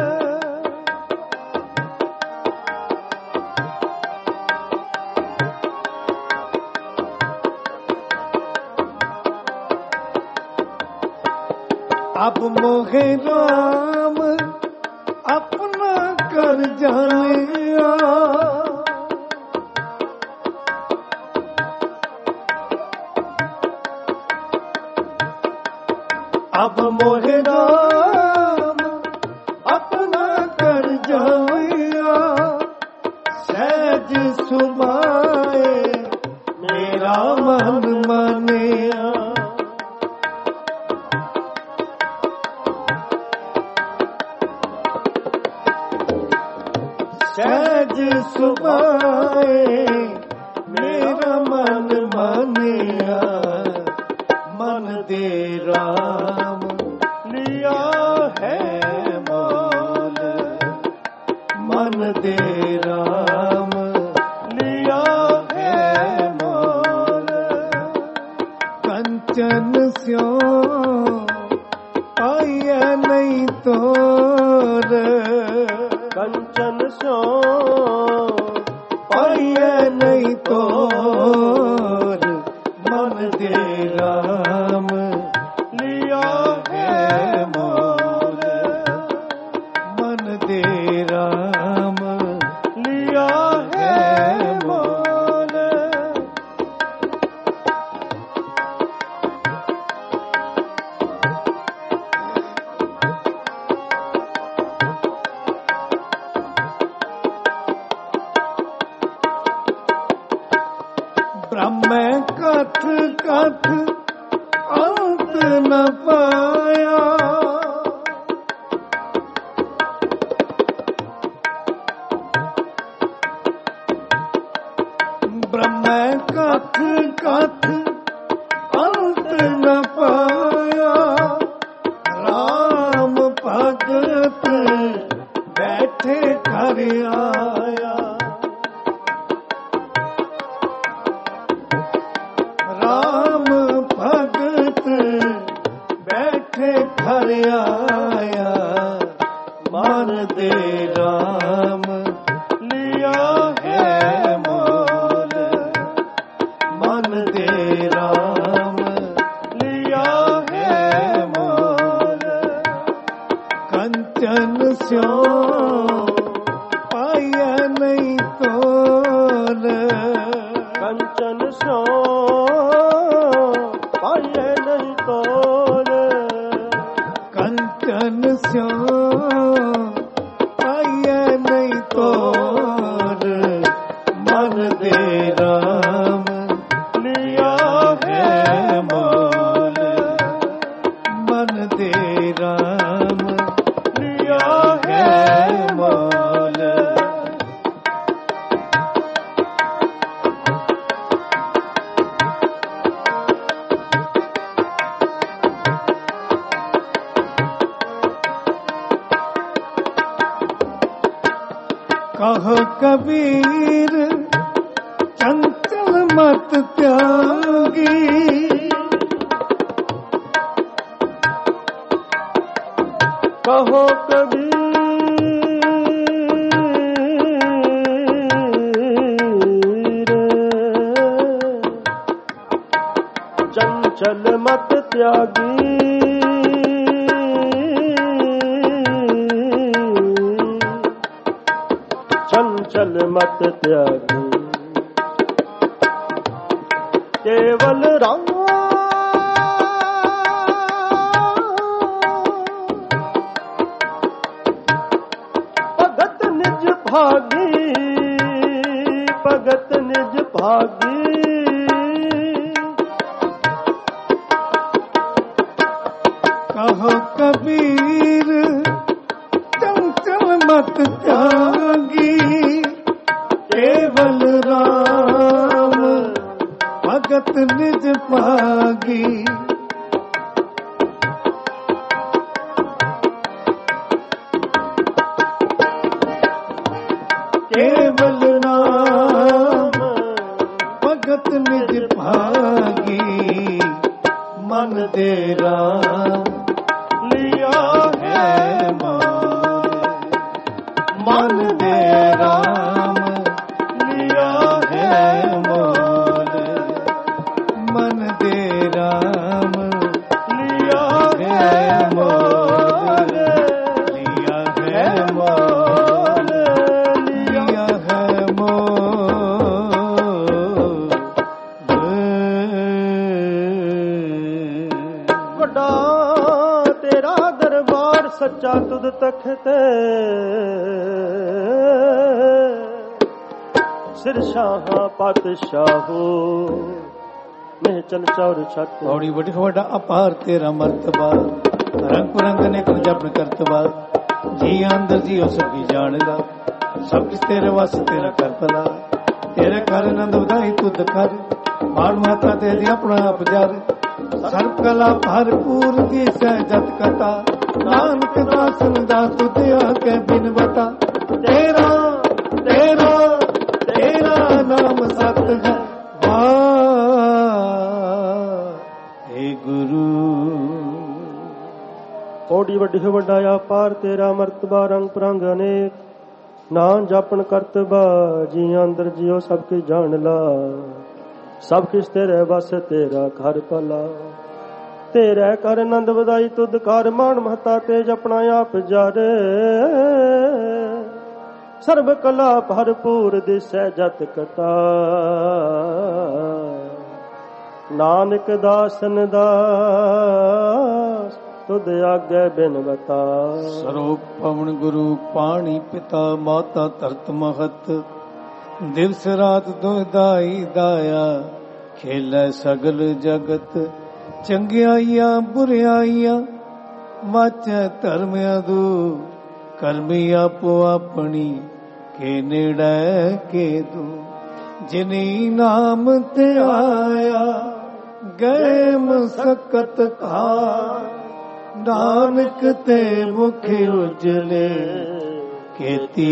अब मोहे राम अपना कर जानिया, अब मोहे राम अपना कर जानिया, सहज सुभाए मेरा मन मानिया, सहज सुभाए मेरा मन मानिया, मन दे राम लिया है मोल, मन दे राम लिया है मोल। कंचन स्यो आया नहीं तोर, कंचन स्यो पाया नहीं तोर, मन दे राम लिया है मोल, मन दे राम लिया है मोल। कथ कथ अंत न पाया। ब्रह्म कथ कथ अंत न पाया। राम भगत बैठे घर आया। राम भगत बैठे घर आया। मन दे राम लिया है मोल। मन दे राम लिया है मोल। कंचन स्यो पाया नहीं तोल। कंचन सो पाए नहीं तोल। कंचन स्यो पाया नहीं तोल। मन दे राम लिया है मोल। मन दे राम लिया है मोल। कहो कबीर चंचल मत त्यागी। कहो कबीर चंचल मत त्यागी। चंचल मत त्यागी केवल राम भगत निज भागी। भगत निज भागी कहो कबीर चंचल मत त्यागी। केवल राम भगत निज भागी। केवल राम भगत निज भागी। मन दे राम लिया है मोल। मन दे राम लिया है मोल। मन दे राम लिया है मोल। लिया है मोल। लिया है मोल। ਵੱਡਾ ਤੇਰਾ ਦਰਬਾਰ ਸੱਚਾ ਤੁਧ ਤਖਤ। ਸਿਰ ਸ਼ਾਹਾਂ ਪਾਤਸ਼ਾਹੋ ਮੈਂ ਚਲ ਚੌਰ ਛੱਤ। पौड़ी वड वड अपार तेरा मर्तबा। रंग पुरंग ने कुल जपन करतबा। जी अंदर जी हो सबकी जानदा। सब किस तेरे वास तेरा कर भला। तेरे कर नंद उदाई तुद कर। मार माता दे दी अपना आप जर। सर्व कला भरपूर दी सहजत कथा। नानक दासन दा तुद आके बिन बता। तेरा तेरा तेरा नाम सत है। हे गुरु ਕੋੜੀ ਵੱਡੀ ਵੱਡਾ ਆਪਾਰ ਤੇਰਾ ਮਰਤਬਾ ਰੰਗ ਪ੍ਰੰਗ ਅਨੇਕ। ਨਾ ਜਾਪਣ ਕਰਤਬਾ ਜੀ ਅੰਦਰ ਜਿਉ ਸਭ ਕੀ ਜਾਣ ਲਾ। ਸਭ ਕਿਸ ਤੇਰੇ ਵਸ ਤੇਰਾ ਘਰ ਭਲਾ। ਤੇਰੇ ਕਰ ਆਨੰਦ ਵਧਾਈ ਤੁਧ ਕਰ ਮਾਣ ਮਹਤਾ ਤੇਜ ਆਪਣਾ ਆਪ ਜਾਰੇ। ਸਰਬ ਕਲਾ ਭਰਪੂਰ ਦਿਸੈ ਜਤ ਕਤਾ। ਨਾਨਕ ਦਾਸਨ ਦਾਸ ਤੁਧ ਆਗੇ ਬਿਨ ਬਤਾ। ਸਰੋਪ ਪਵਨ ਗੁਰੂ ਪਾਣੀ ਪਿਤਾ ਮਾਤਾ ਧਰਤ ਮਹਤ। ਦਿਵਸ ਰਾਤ ਦੁਇਦਾਈ ਦਾਇਆ ਖੇਲੇ ਸਗਲ ਜਗਤ ਚੰਗਿਆਈਆਂ ਬੁਰਿਆਈਆਂ, ਵਾਚੈ ਧਰਮ ਅਦੂ ਕਰਮੀ ਆਪੋ ਆਪਣੀ, ਕੇ ਨੇੜੇ ਕੇ ਦੂ। ਜਿਨੀ ਨਾਮ ਤੇ ਆਇਆ ਗਏ ਮਸਕਤ ਘਾਰ, ਨਾਨਕ ਤੇ ਮੁਖ ਉਜਲੇ ਕੀਤੀ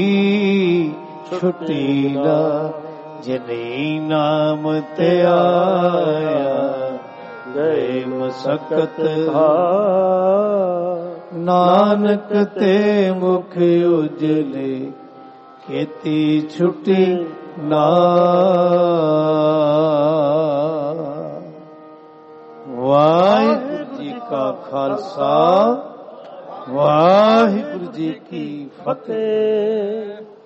ਛੁੱਟੀ ਨਾ। ਜਿਨੀ ਨਾਮ ਤੇ ਆਇਆ ਗਏ ਮਸਕਤ ਘਾਰ, ਨਾਨਕ ਤੇ ਮੁਖ ਉਜਲੇ ਕੀਤੀ ਛੁੱਟੀ ਨਾ। ਵਾਹਿਗੁਰੂ ਜੀ ਕਾ ਖਾਲਸਾ, ਵਾਹਿਗੁਰੂ ਜੀ ਕੀ ਫਤਿਹ।